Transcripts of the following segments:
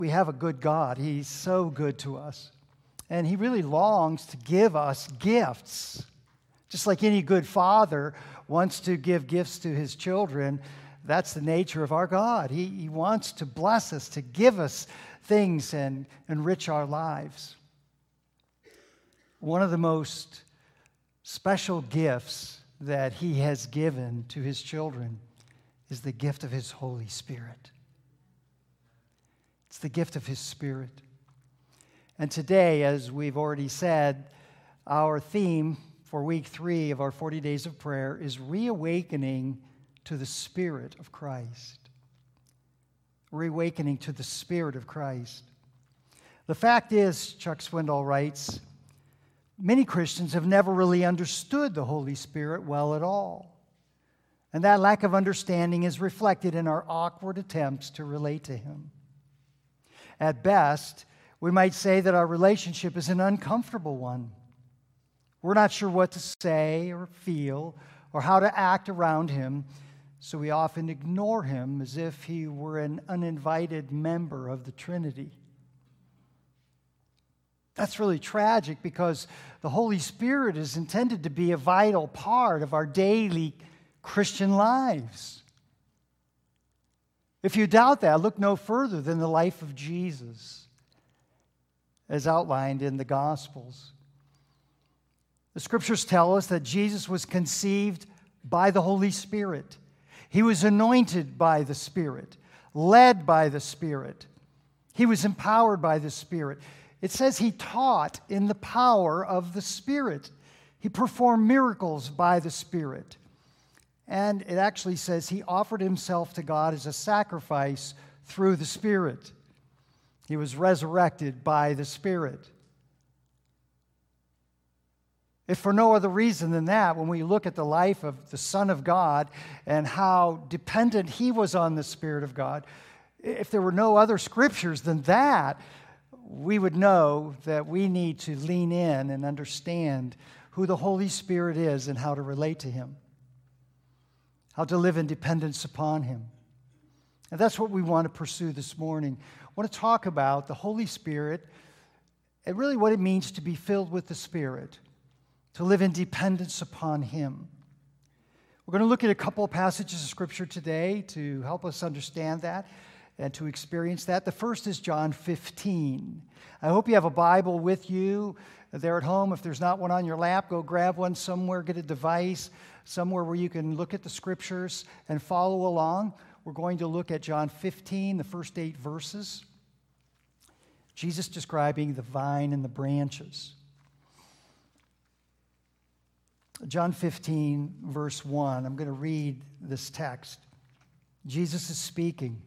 we have a good God. He's so good to us. And He really longs to give us gifts. Just like any good father wants to give gifts to his children, that's the nature of our God. He wants to bless us, to give us things and enrich our lives. One of the most special gifts that He has given to His children is the gift of His Holy Spirit. It's the gift of His Spirit. And today, as we've already said, our theme for week 3 of our 40 days of prayer is reawakening to the Spirit of Christ. Reawakening to the Spirit of Christ. The fact is, Chuck Swindoll writes, many Christians have never really understood the Holy Spirit well at all. And that lack of understanding is reflected in our awkward attempts to relate to Him. At best, we might say that our relationship is an uncomfortable one. We're not sure what to say or feel or how to act around Him, so we often ignore Him as if He were an uninvited member of the Trinity. That's really tragic because the Holy Spirit is intended to be a vital part of our daily Christian lives. If you doubt that, look no further than the life of Jesus, as outlined in the Gospels. The Scriptures tell us that Jesus was conceived by the Holy Spirit. He was anointed by the Spirit, led by the Spirit. He was empowered by the Spirit. It says He taught in the power of the Spirit. He performed miracles by the Spirit. And it actually says He offered Himself to God as a sacrifice through the Spirit. He was resurrected by the Spirit. If for no other reason than that, when we look at the life of the Son of God and how dependent He was on the Spirit of God, if there were no other scriptures than that, we would know that we need to lean in and understand who the Holy Spirit is and how to relate to Him, how to live in dependence upon Him. And that's what we want to pursue this morning. I want to talk about the Holy Spirit and really what it means to be filled with the Spirit, to live in dependence upon Him. We're going to look at a couple of passages of Scripture today to help us understand that and to experience that. The first is John 15. I hope you have a Bible with you there at home. If there's not one on your lap, go grab one somewhere, get a device, somewhere where you can look at the Scriptures and follow along. We're going to look at John 15, the first 8 verses. Jesus describing the vine and the branches. John 15, verse 1. I'm going to read this text. Jesus is speaking.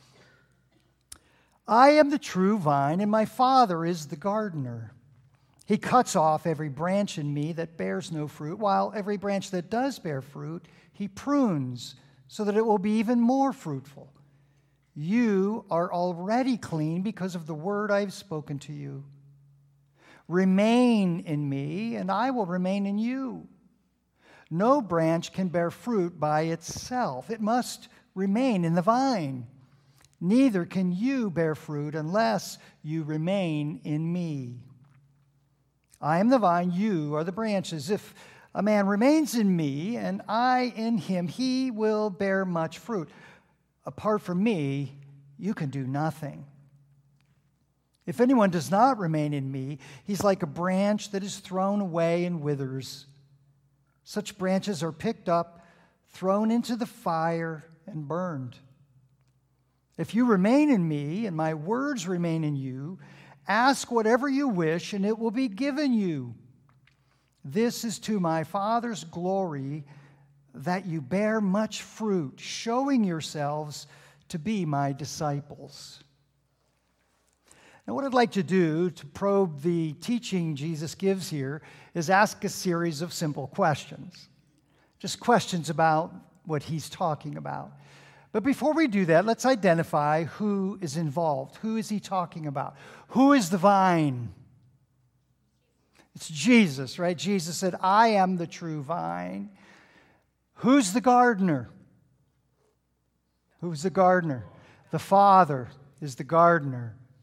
I am the true vine, and my Father is the gardener. He cuts off every branch in me that bears no fruit, while every branch that does bear fruit, He prunes, so that it will be even more fruitful. You are already clean because of the word I have spoken to you. Remain in me, and I will remain in you. No branch can bear fruit by itself. It must remain in the vine. Neither can you bear fruit unless you remain in me. I am the vine, you are the branches. If a man remains in me and I in him, he will bear much fruit. Apart from me, you can do nothing. If anyone does not remain in me, he's like a branch that is thrown away and withers. Such branches are picked up, thrown into the fire, and burned. If you remain in me and my words remain in you, ask whatever you wish and it will be given you. This is to my Father's glory that you bear much fruit, showing yourselves to be my disciples. Now, what I'd like to do to probe the teaching Jesus gives here is ask a series of simple questions. Just questions about what He's talking about. But before we do that, let's identify who is involved. Who is He talking about? Who is the vine? It's Jesus, right? Jesus said, I am the true vine. Who's the gardener? Who's the gardener? The Father is the gardener.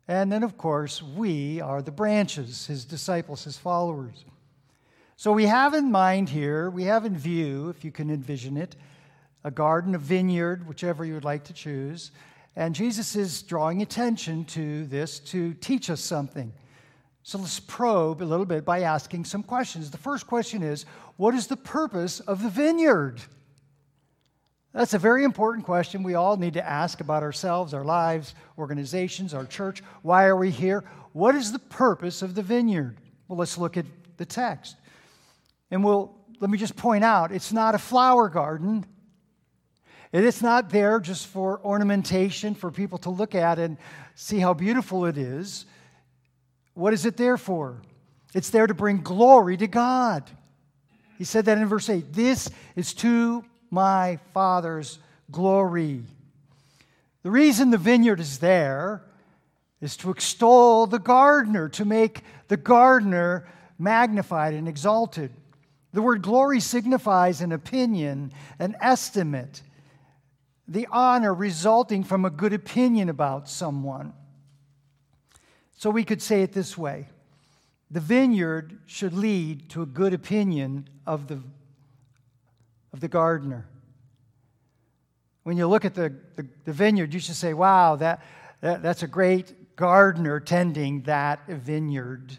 And then, of course, we are the branches, his disciples, his followers. So we have in mind here, we have in view, if you can envision it, a garden, a vineyard, whichever you would like to choose. And Jesus is drawing attention to this to teach us something. So let's probe a little bit by asking some questions. The first question is, what is the purpose of the vineyard? That's a very important question we all need to ask about ourselves, our lives, organizations, our church. Why are we here? What is the purpose of the vineyard? Well, let's look at the text. And let me just point out, it's not a flower garden. It's not there just for ornamentation, for people to look at and see how beautiful it is. What is it there for? It's there to bring glory to God. He said that in verse 8. This is to my Father's glory. The reason the vineyard is there is to extol the gardener, to make the gardener magnified and exalted. The word glory signifies an opinion, an estimate, the honor resulting from a good opinion about someone. So we could say it this way. The vineyard should lead to a good opinion of the gardener. When you look at the vineyard, you should say, wow, that's a great gardener tending that vineyard.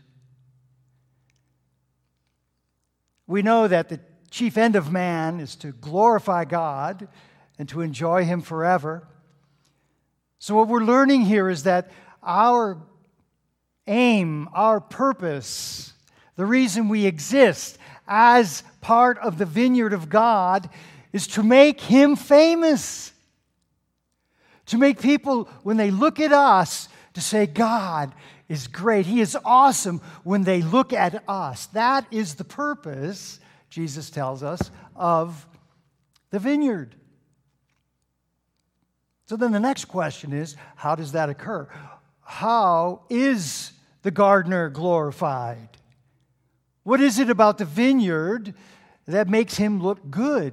We know that the chief end of man is to glorify God and to enjoy Him forever. So what we're learning here is that our aim, our purpose, the reason we exist as part of the vineyard of God is to make Him famous. To make people, when they look at us, to say, God is great. He is awesome when they look at us. That is the purpose, Jesus tells us, of the vineyard. So then the next question is, how does that occur? How is the gardener glorified? What is it about the vineyard that makes him look good?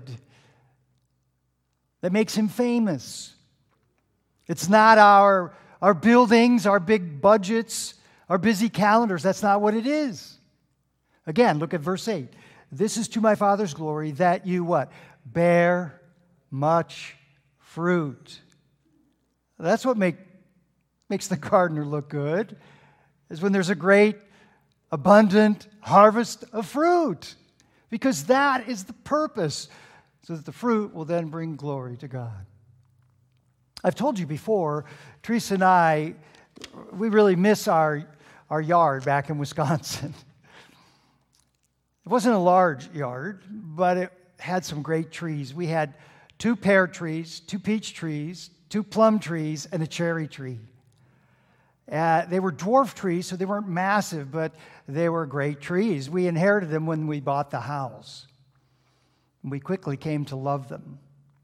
That makes him famous? It's not our buildings, our big budgets, our busy calendars. That's not what it is. Again, look at verse 8. This is to my Father's glory that you what? Bear much fruit. That's what makes the gardener look good, is when there's a great, abundant harvest of fruit. Because that is the purpose, so that the fruit will then bring glory to God. I've told you before, Teresa and I, we really miss our yard back in Wisconsin. It wasn't a large yard, but it had some great trees. We had 2 pear trees, 2 peach trees, 2 plum trees, and a cherry tree. They were dwarf trees, so they weren't massive, but they were great trees. We inherited them when we bought the house. We quickly came to love them.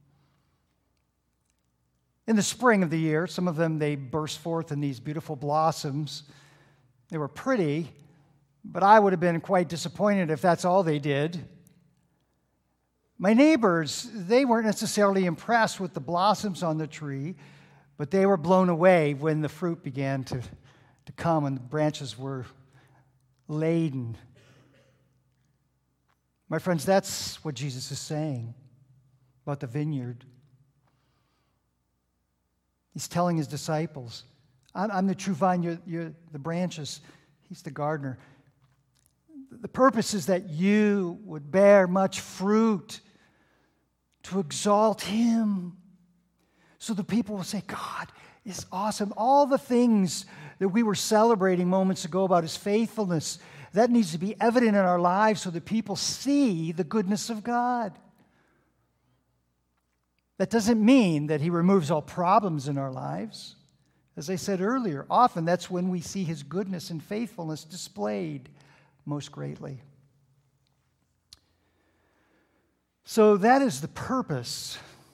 In the spring of the year, some of them, they burst forth in these beautiful blossoms. They were pretty, but I would have been quite disappointed if that's all they did. My neighbors, they weren't necessarily impressed with the blossoms on the tree, but they were blown away when the fruit began to come and the branches were laden. My friends, that's what Jesus is saying about the vineyard. He's telling his disciples, I'm the true vine, you're the branches. He's the gardener. The purpose is that you would bear much fruit to exalt Him. So the people will say, God is awesome. All the things that we were celebrating moments ago about His faithfulness, that needs to be evident in our lives so that people see the goodness of God. That doesn't mean that He removes all problems in our lives. As I said earlier, often that's when we see His goodness and faithfulness displayed most greatly. So that is the purpose,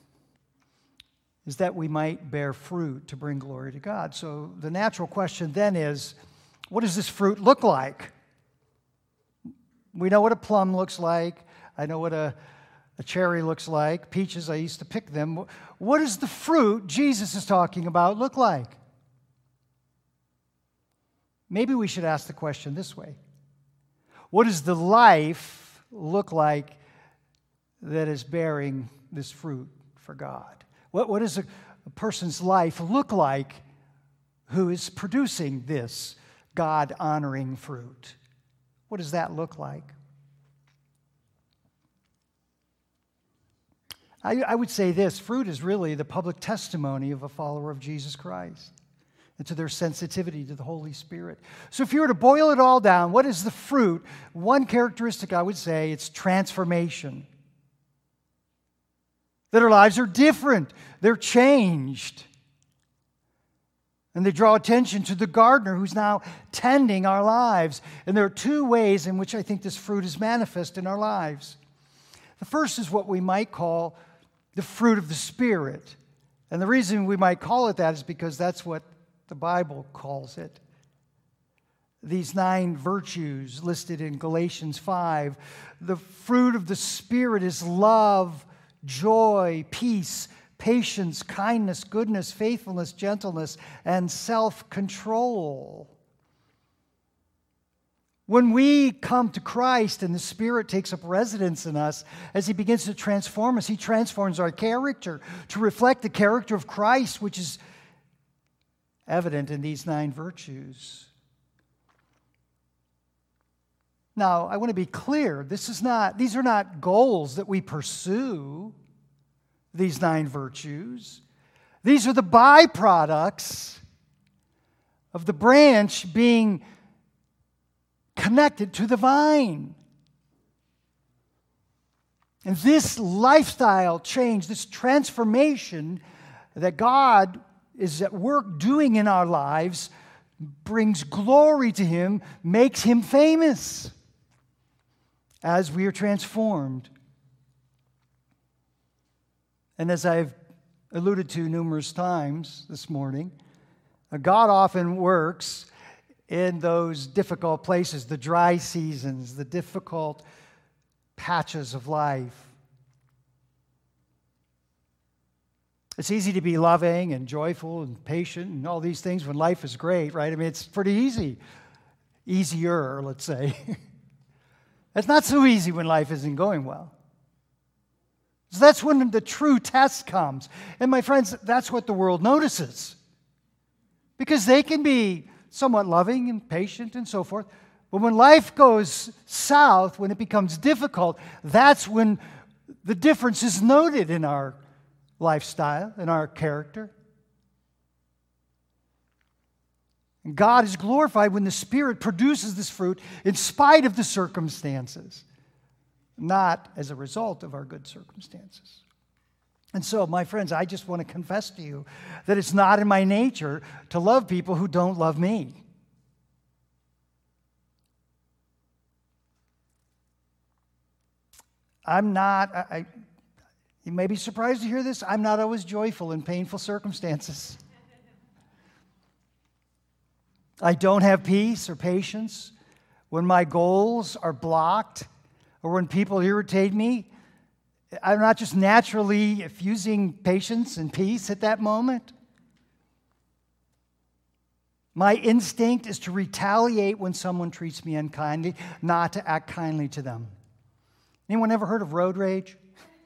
is that we might bear fruit to bring glory to God. So the natural question then is, what does this fruit look like? We know what a plum looks like. I know what a cherry looks like. Peaches, I used to pick them. What does the fruit Jesus is talking about look like? maybe we should ask the question this way. What does the life look like that is bearing this fruit for God? What does a person's life look like who is producing this God-honoring fruit? What does that look like? I would say this: fruit is really the public testimony of a follower of Jesus Christ and to their sensitivity to the Holy Spirit. So if you were to boil it all down, what is the fruit? One characteristic I would say, it's transformation. That our lives are different. They're changed. And they draw attention to the gardener who's now tending our lives. And there are two ways in which I think this fruit is manifest in our lives. The first is what we might call the fruit of the Spirit. And the reason we might call it that is because that's what the Bible calls it. These 9 virtues listed in Galatians 5. The fruit of the Spirit is love, joy, peace, patience, kindness, goodness, faithfulness, gentleness, and self-control. When we come to Christ and the Spirit takes up residence in us, as He begins to transform us, He transforms our character to reflect the character of Christ, which is evident in these 9 virtues. Now, I want to be clear. These are not goals that we pursue, these 9 virtues. These are the byproducts of the branch being connected to the vine. And this lifestyle change, this transformation that God is at work doing in our lives, brings glory to Him, makes Him famous as we are transformed. And as I've alluded to numerous times this morning, God often works in those difficult places, the dry seasons, the difficult patches of life. It's easy to be loving and joyful and patient and all these things when life is great, right? I mean, it's pretty easy. Easier, let's say. It's not so easy when life isn't going well. So that's when the true test comes. And my friends, that's what the world notices. Because they can be somewhat loving and patient and so forth. But when life goes south, when it becomes difficult, that's when the difference is noted in our lifestyle, in our character. And God is glorified when the Spirit produces this fruit in spite of the circumstances, not as a result of our good circumstances. And so, my friends, I just want to confess to you that it's not in my nature to love people who don't love me. I'm not, you may be surprised to hear this, I'm not always joyful in painful circumstances. I don't have peace or patience when my goals are blocked or when people irritate me. I'm not just naturally effusing patience and peace at that moment. My instinct is to retaliate when someone treats me unkindly, not to act kindly to them. Anyone ever heard of road rage?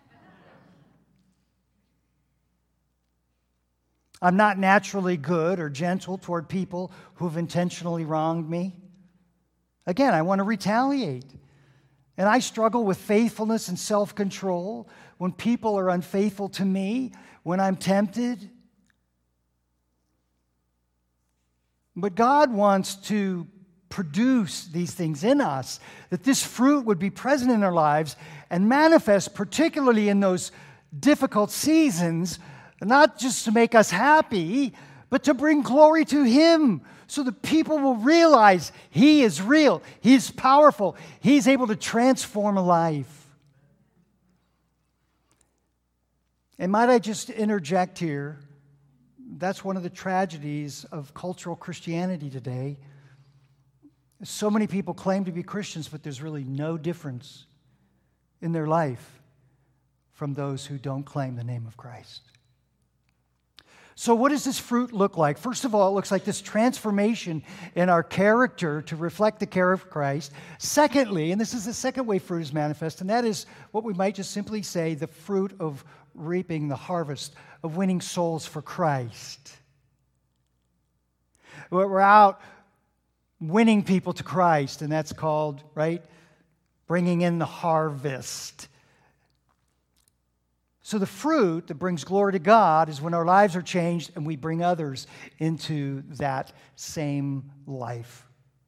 I'm not naturally good or gentle toward people who've intentionally wronged me. Again, I want to retaliate. And I struggle with faithfulness and self-control when people are unfaithful to me, when I'm tempted. But God wants to produce these things in us, that this fruit would be present in our lives and manifest particularly in those difficult seasons, not just to make us happy, but to bring glory to Him so that people will realize He is real, He's powerful, He's able to transform a life. And might I just interject here, that's one of the tragedies of cultural Christianity today. So many people claim to be Christians, but there's really no difference in their life from those who don't claim the name of Christ. So what does this fruit look like? First of all, it looks like this transformation in our character to reflect the character of Christ. Secondly, and this is the second way fruit is manifest, and that is what we might just simply say the fruit of reaping the harvest, of winning souls for Christ. We're out winning people to Christ, and that's called, right, bringing in the harvest. So the fruit that brings glory to God is when our lives are changed and we bring others into that same life.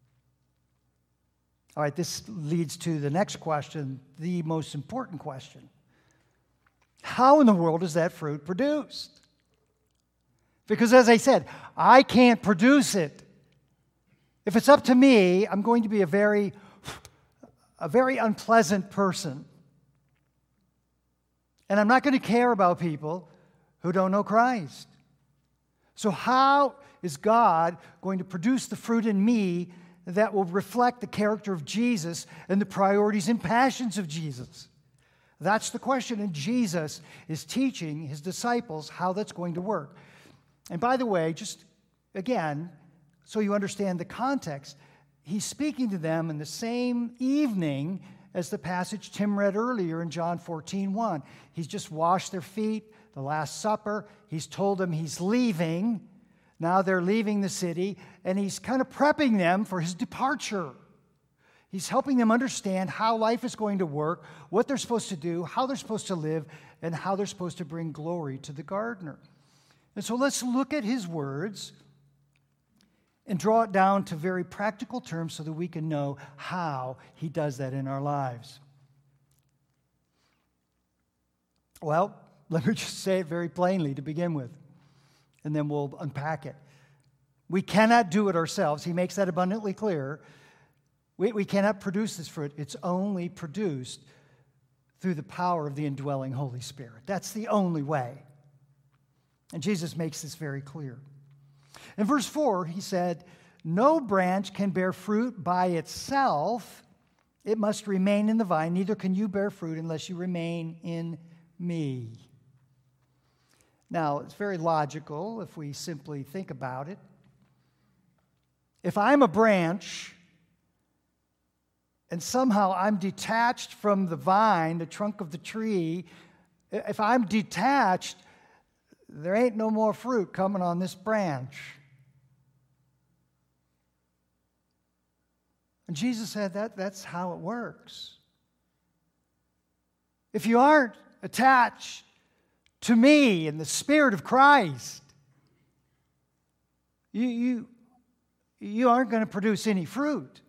All right, this leads to the next question, the most important question. How in the world is that fruit produced? Because as I said, I can't produce it. If it's up to me, I'm going to be a very unpleasant person. And I'm not going to care about people who don't know Christ. So how is God going to produce the fruit in me that will reflect the character of Jesus and the priorities and passions of Jesus? That's the question, and Jesus is teaching his disciples how that's going to work. And by the way, just again, so you understand the context, he's speaking to them in the same evening as the passage Tim read earlier in John 14:1. He's just washed their feet, the Last Supper. He's told them he's leaving. Now they're leaving the city, and he's kind of prepping them for his departure. He's helping them understand how life is going to work, what they're supposed to do, how they're supposed to live, and how they're supposed to bring glory to the gardener. And so let's look at his words and draw it down to very practical terms so that we can know how he does that in our lives. Well, let me just say it very plainly to begin with, and then we'll unpack it. We cannot do it ourselves. He makes that abundantly clear. We cannot produce this fruit. It's only produced through the power of the indwelling Holy Spirit. That's the only way. And Jesus makes this very clear. In verse 4, he said, "No branch can bear fruit by itself. It must remain in the vine. Neither can you bear fruit unless you remain in me." Now, it's very logical if we simply think about it. If I'm a branch and somehow I'm detached from the vine, the trunk of the tree, if I'm detached, there ain't no more fruit coming on this branch. And Jesus said that's how it works. If you aren't attached to me and the Spirit of Christ, you aren't going to produce any fruit.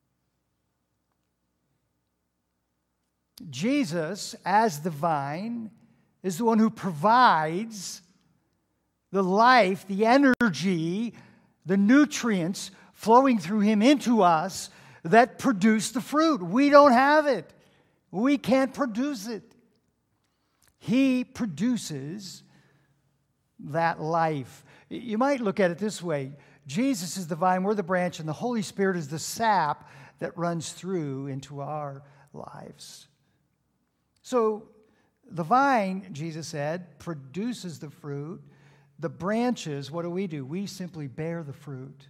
Jesus, as the vine, is the one who provides the life, the energy, the nutrients flowing through him into us that produce the fruit. We don't have it. We can't produce it. He produces that life. You might look at it this way. Jesus is the vine, we're the branch, and the Holy Spirit is the sap that runs through into our lives. So the vine, Jesus said, produces the fruit. The branches, what do? We simply bear the fruit.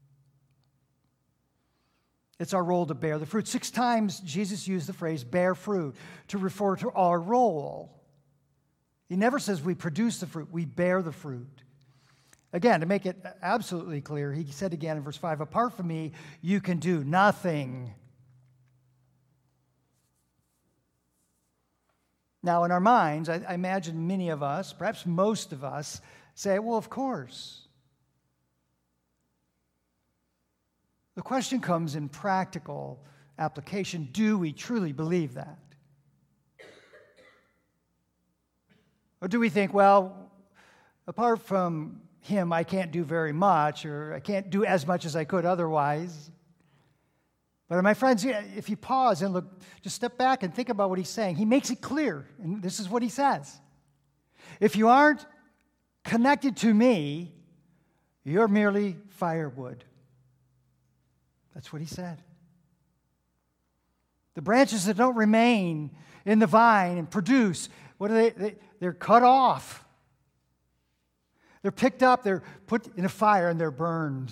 It's our role to bear the fruit. 6 times Jesus used the phrase bear fruit to refer to our role. He never says we produce the fruit, we bear the fruit. Again, to make it absolutely clear, he said again in verse 5, "Apart from me, you can do nothing." Now, in our minds, I imagine many of us, perhaps most of us, say, well, of course. The question comes in practical application. Do we truly believe that? Or do we think, well, apart from him, I can't do very much, or I can't do as much as I could otherwise? But my friends, if you pause and look, just step back and think about what he's saying. He makes it clear, and this is what he says. If you aren't connected to me, you're merely firewood. That's what he said. The branches that don't remain in the vine and produce, what are they? They're cut off. They're picked up, they're put in a fire, and they're burned.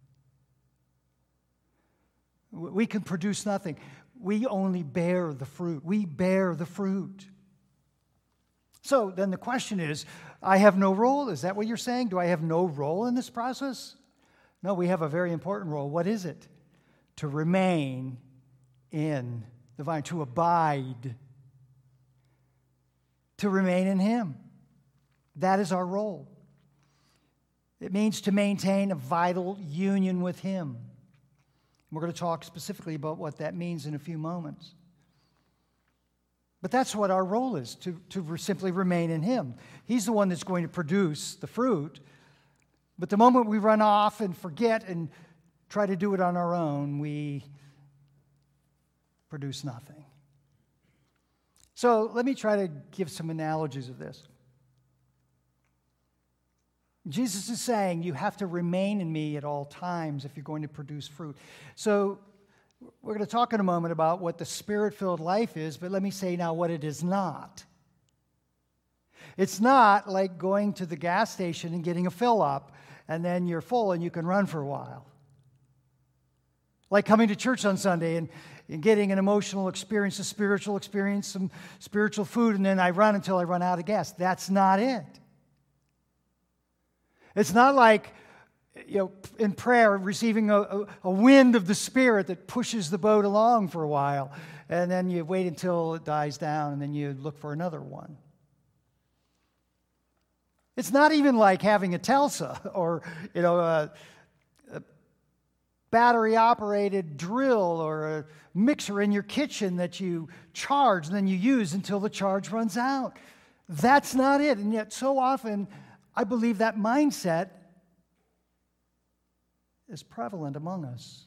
We can produce nothing. We only bear the fruit. We bear the fruit. So then the question is, I have no role? Is that what you're saying? Do I have no role in this process? No, we have a very important role. What is it? To remain in the vine, to abide, to remain in Him. That is our role. It means to maintain a vital union with Him. We're going to talk specifically about what that means in a few moments. But that's what our role is, to simply remain in Him. He's the one that's going to produce the fruit. But the moment we run off and forget and try to do it on our own, we produce nothing. So let me try to give some analogies of this. Jesus is saying you have to remain in me at all times if you're going to produce fruit. So we're going to talk in a moment about what the Spirit-filled life is, but let me say now what it is not. It's not like going to the gas station and getting a fill-up, and then you're full and you can run for a while. Like coming to church on Sunday and getting an emotional experience, a spiritual experience, some spiritual food, and then I run until I run out of gas. That's not it. It's not like, in prayer, receiving a wind of the Spirit that pushes the boat along for a while, and then you wait until it dies down, and then you look for another one. It's not even like having a Telsa or, a battery-operated drill or a mixer in your kitchen that you charge and then you use until the charge runs out. That's not it. And yet so often, I believe that mindset is prevalent among us.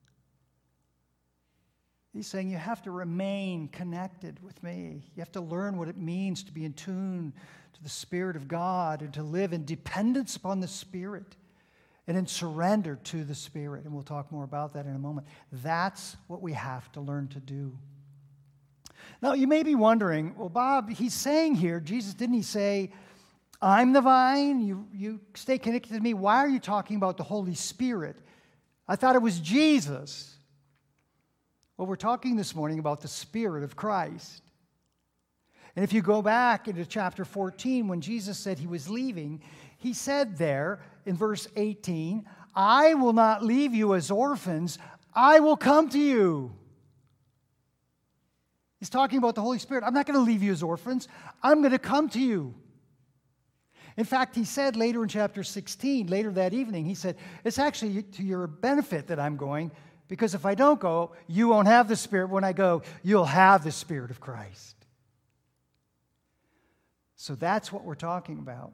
He's saying you have to remain connected with me. You have to learn what it means to be in tune to the Spirit of God and to live in dependence upon the Spirit and in surrender to the Spirit. And we'll talk more about that in a moment. That's what we have to learn to do. Now, you may be wondering, well, Bob, he's saying here, Jesus, didn't he say, I'm the vine, you stay connected to me. Why are you talking about the Holy Spirit? I thought it was Jesus. Well, we're talking this morning about the Spirit of Christ. And if you go back into chapter 14, when Jesus said he was leaving, he said there in verse 18, I will not leave you as orphans, I will come to you. He's talking about the Holy Spirit. I'm not going to leave you as orphans, I'm going to come to you. In fact, he said later in chapter 16, later that evening, he said, it's actually to your benefit that I'm going, because if I don't go, you won't have the Spirit. When I go, you'll have the Spirit of Christ. So that's what we're talking about.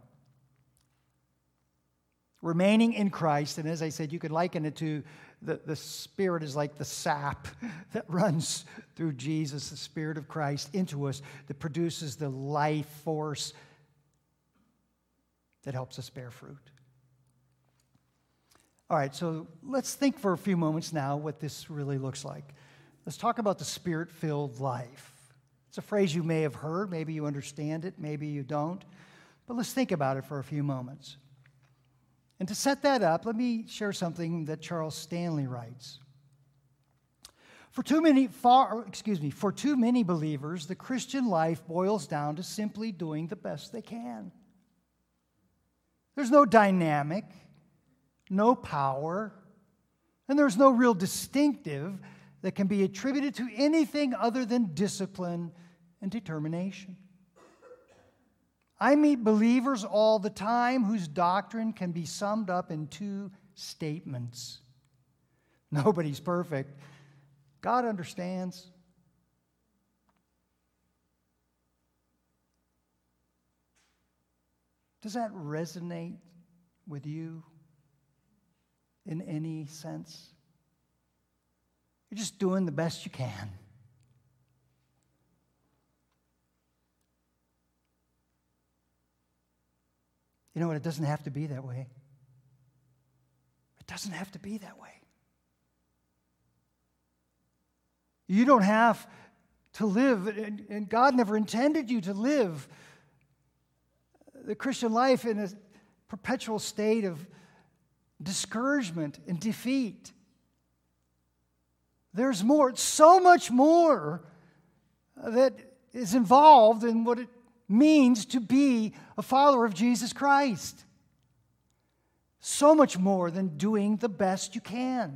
Remaining in Christ, and as I said, you could liken it to the Spirit is like the sap that runs through Jesus, the Spirit of Christ, into us, that produces the life force that helps us bear fruit. All right, so let's think for a few moments now what this really looks like. Let's talk about the Spirit-filled life. It's a phrase you may have heard. Maybe you understand it. Maybe you don't. But let's think about it for a few moments. And to set that up, let me share something that Charles Stanley writes. For too many believers, the Christian life boils down to simply doing the best they can. There's no dynamic, no power, and there's no real distinctive that can be attributed to anything other than discipline and determination. I meet believers all the time whose doctrine can be summed up in two statements. Nobody's perfect. God understands. Does that resonate with you in any sense? You're just doing the best you can. You know what? It doesn't have to be that way. It doesn't have to be that way. You don't have to live, and God never intended you to live the Christian life in a perpetual state of discouragement and defeat. There's more, so much more that is involved in what it means to be a follower of Jesus Christ. So much more than doing the best you can.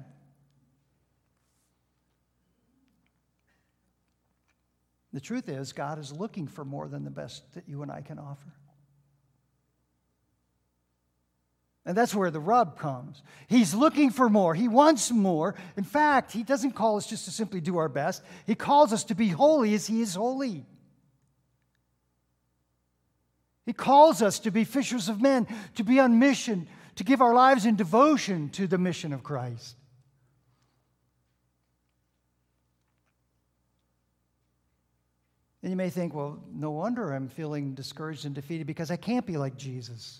The truth is, God is looking for more than the best that you and I can offer. And that's where the rub comes. He's looking for more. He wants more. In fact, He doesn't call us just to simply do our best. He calls us to be holy as He is holy. He calls us to be fishers of men, to be on mission, to give our lives in devotion to the mission of Christ. And you may think, well, no wonder I'm feeling discouraged and defeated because I can't be like Jesus.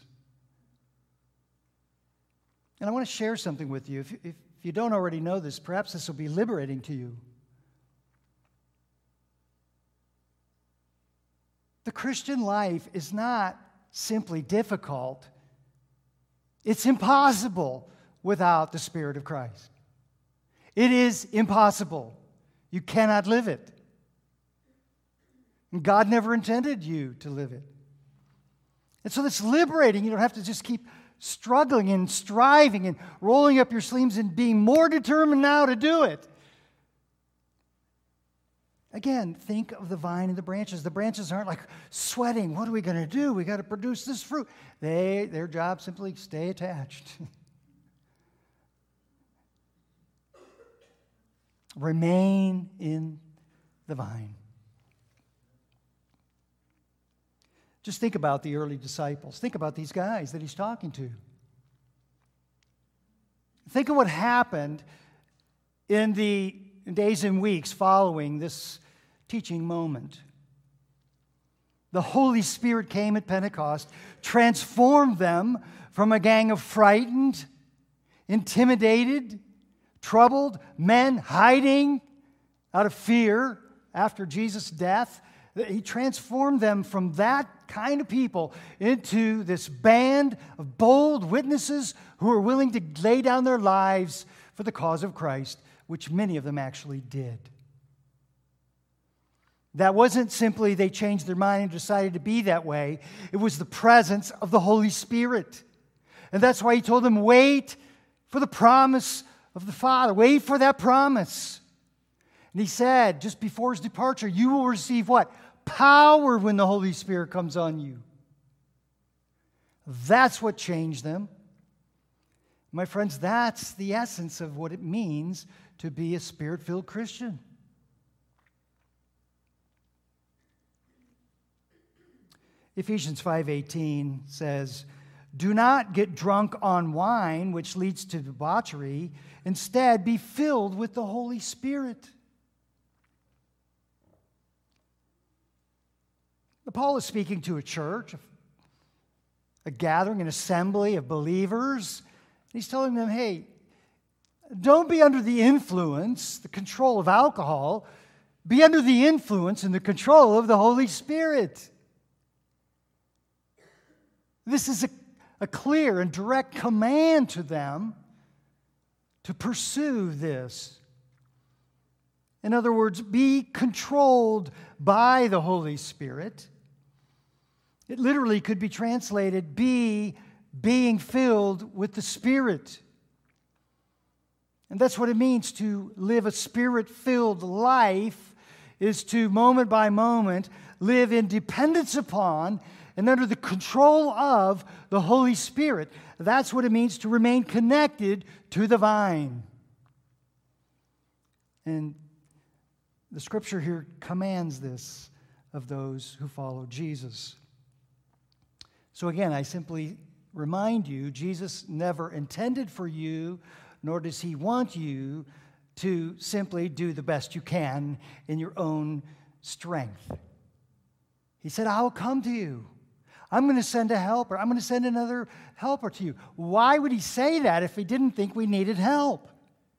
And I want to share something with you. If you don't already know this, perhaps this will be liberating to you. The Christian life is not simply difficult. It's impossible without the Spirit of Christ. It is impossible. You cannot live it. And God never intended you to live it. And so it's liberating. You don't have to just keep struggling and striving and rolling up your sleeves and being more determined now to do it. Again, think of the vine and the branches. The branches aren't like sweating. What are we going to do? We got to produce this fruit. Their job simply stay attached. Remain in the vine. Just think about the early disciples. Think about these guys that He's talking to. Think of what happened in the days and weeks following this teaching moment. The Holy Spirit came at Pentecost, transformed them from a gang of frightened, intimidated, troubled men hiding out of fear after Jesus' death. He transformed them from that kind of people into this band of bold witnesses who are willing to lay down their lives for the cause of Christ, which many of them actually did. That wasn't simply they changed their mind and decided to be that way. It was the presence of the Holy Spirit. And that's why He told them, wait for the promise of the Father. Wait for that promise. And He said, just before His departure, you will receive what? Power when the Holy Spirit comes on you. That's what changed them. My friends, that's the essence of what it means to be a Spirit-filled Christian. Ephesians 5:18 says, do not get drunk on wine, which leads to debauchery. Instead, be filled with the Holy Spirit. Paul is speaking to a church, a gathering, an assembly of believers. He's telling them, hey, don't be under the influence, the control of alcohol. Be under the influence and the control of the Holy Spirit. This is a clear and direct command to them to pursue this. In other words, be controlled by the Holy Spirit. It literally could be translated, being filled with the Spirit. And that's what it means to live a Spirit-filled life, is to, moment by moment, live in dependence upon and under the control of the Holy Spirit. That's what it means to remain connected to the vine. And the Scripture here commands this of those who follow Jesus. So again, I simply remind you, Jesus never intended for you, nor does He want you to simply do the best you can in your own strength. He said, I'll come to you. I'm going to send a helper. I'm going to send another helper to you. Why would He say that if He didn't think we needed help?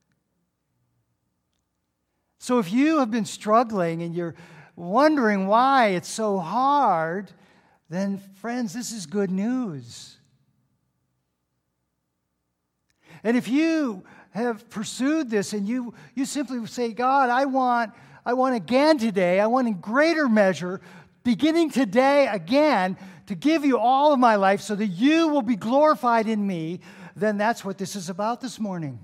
So if you have been struggling and you're wondering why it's so hard, then friends, this is good news. And if you have pursued this and you simply say, God, I want again today, I want in greater measure, beginning today again, to give you all of my life so that you will be glorified in me, then that's what this is about this morning.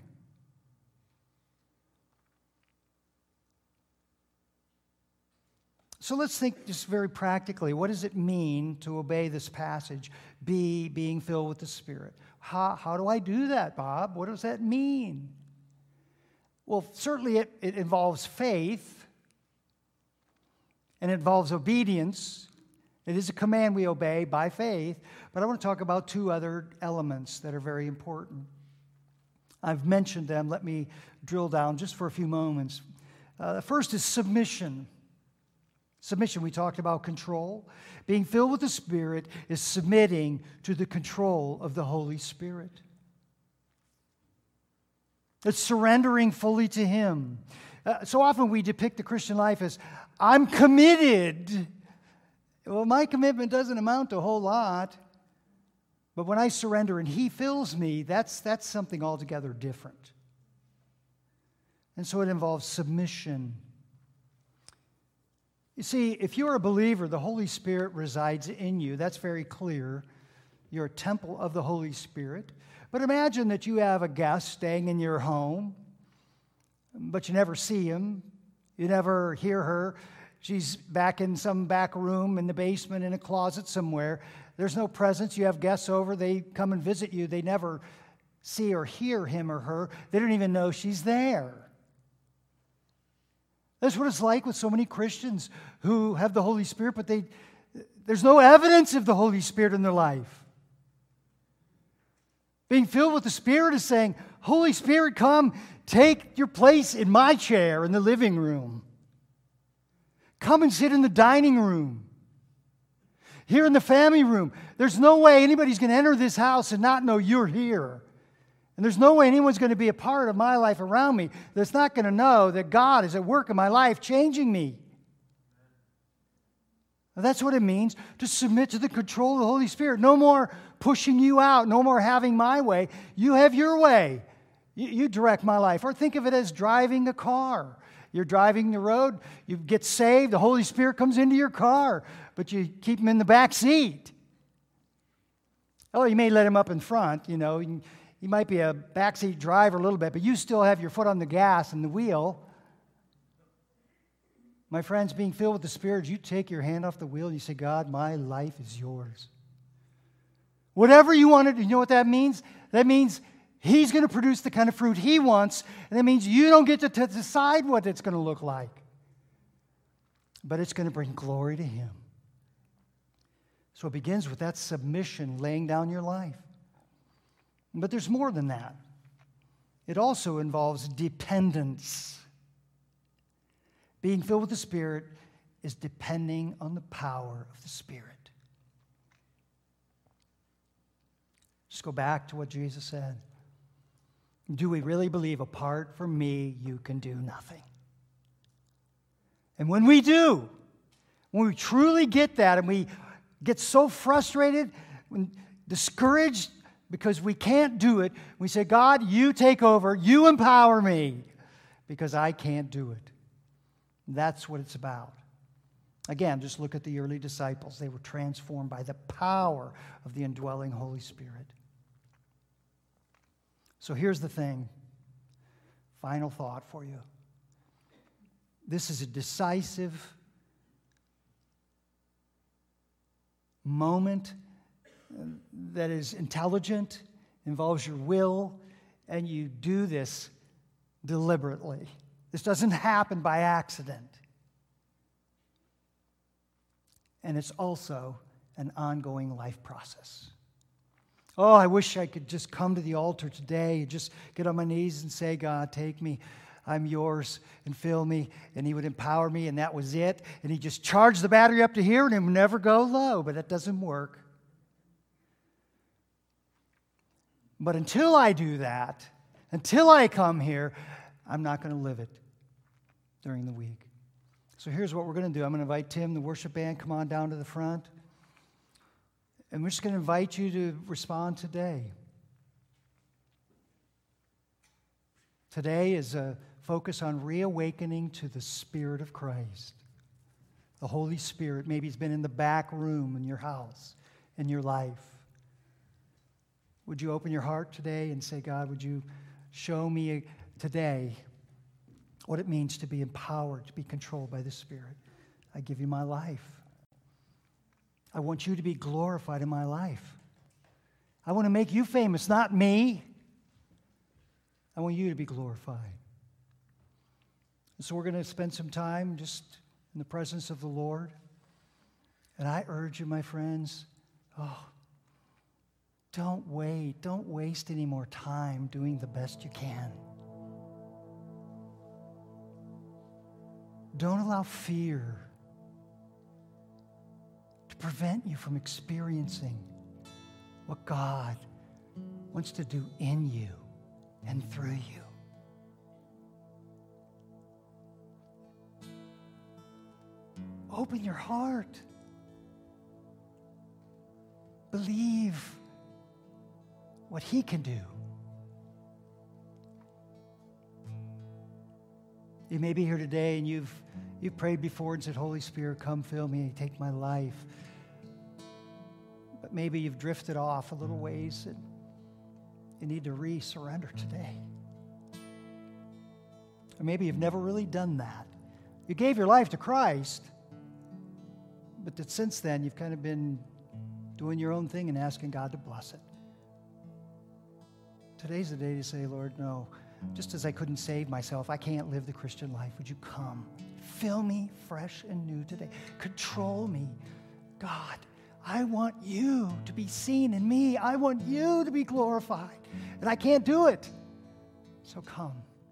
So let's think just very practically, what does it mean to obey this passage, being filled with the Spirit? How do I do that, Bob? What does that mean? Well, certainly it involves faith, and it involves obedience. It is a command we obey by faith, but I want to talk about two other elements that are very important. I've mentioned them. Let me drill down just for a few moments. The first is submission. Submission, we talked about control. Being filled with the Spirit is submitting to the control of the Holy Spirit. It's surrendering fully to Him. So often we depict the Christian life as, I'm committed. Well, my commitment doesn't amount to a whole lot. But when I surrender and He fills me, that's something altogether different. And so it involves submission. You see, if you're a believer, the Holy Spirit resides in you. That's very clear. You're a temple of the Holy Spirit. But imagine that you have a guest staying in your home, but you never see him. You never hear her. She's back in some back room in the basement in a closet somewhere. There's no presence. You have guests over. They come and visit you. They never see or hear him or her. They don't even know she's there. That's what it's like with so many Christians who have the Holy Spirit, but there's no evidence of the Holy Spirit in their life. Being filled with the Spirit is saying, Holy Spirit, come, take your place in my chair in the living room. Come and sit in the dining room. Here in the family room. There's no way anybody's going to enter this house and not know you're here. And there's no way anyone's going to be a part of my life around me that's not going to know that God is at work in my life changing me. Now, that's what it means to submit to the control of the Holy Spirit. No more pushing you out. No more having my way. You have your way. You direct my life. Or think of it as driving a car. You're driving the road. You get saved. The Holy Spirit comes into your car. But you keep him in the back seat. Oh, you may let him up in front, you know. He might be a backseat driver a little bit, but you still have your foot on the gas and the wheel. My friends, being filled with the Spirit, you take your hand off the wheel and you say, God, my life is yours. Whatever you want to do, you know what that means? That means He's going to produce the kind of fruit He wants, and that means you don't get to decide what it's going to look like. But it's going to bring glory to Him. So it begins with that submission, laying down your life. But there's more than that. It also involves dependence. Being filled with the Spirit is depending on the power of the Spirit. Just go back to what Jesus said. Do we really believe apart from me, you can do nothing? And when we do, when we truly get that and we get so frustrated, discouraged, because we can't do it, we say, God, you take over, you empower me, because I can't do it. That's what it's about. Again, just look at the early disciples. They were transformed by the power of the indwelling Holy Spirit. So here's the thing. Final thought for you. This is a decisive moment that is intelligent, involves your will, and you do this deliberately. This doesn't happen by accident. And it's also an ongoing life process. Oh, I wish I could just come to the altar today and just get on my knees and say, God, take me. I'm yours, and fill me. And He would empower me, and that was it. And He just charged the battery up to here, and it would never go low. But that doesn't work. But until I do that, until I come here, I'm not going to live it during the week. So here's what we're going to do. I'm going to invite Tim, the worship band, come on down to the front. And we're just going to invite you to respond today. Today is a focus on reawakening to the Spirit of Christ. The Holy Spirit maybe has been in the back room in your house, in your life. Would you open your heart today and say, God, would you show me today what it means to be empowered, to be controlled by the Spirit? I give you my life. I want you to be glorified in my life. I want to make you famous, not me. I want you to be glorified. And so we're going to spend some time just in the presence of the Lord. And I urge you, my friends, don't wait. Don't waste any more time doing the best you can. Don't allow fear to prevent you from experiencing what God wants to do in you and through you. Open your heart. Believe what He can do. You may be here today and you've prayed before and said, Holy Spirit, come fill me, take my life. But maybe you've drifted off a little ways and you need to re-surrender today. Or maybe you've never really done that. You gave your life to Christ, but that since then you've kind of been doing your own thing and asking God to bless it. Today's the day to say, Lord, no, just as I couldn't save myself, I can't live the Christian life. Would you come? Fill me fresh and new today. Control me. God, I want you to be seen in me. I want you to be glorified. And I can't do it. So come.